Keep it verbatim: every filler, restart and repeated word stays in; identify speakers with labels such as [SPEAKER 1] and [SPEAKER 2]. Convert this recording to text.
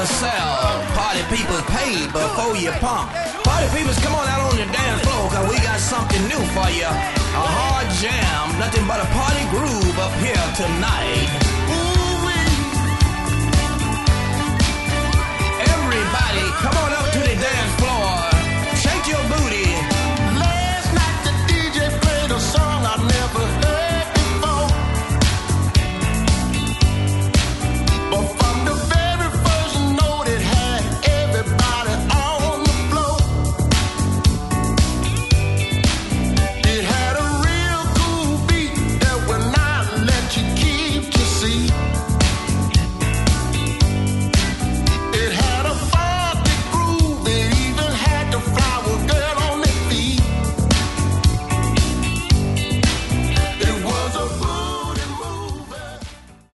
[SPEAKER 1] to sell. Party people pay before you pump. Party peoples, come on out on the dance floor, cause we got something new for you. A hard jam, nothing but a party groove up here tonight. Ooh-wee. Everybody, come on up to the dance floor. Shake your booty.
[SPEAKER 2] Last night the D J played a song I never heard before. But from the very first note it had everybody on the floor. It had a real cool beat that will not let you keep to see.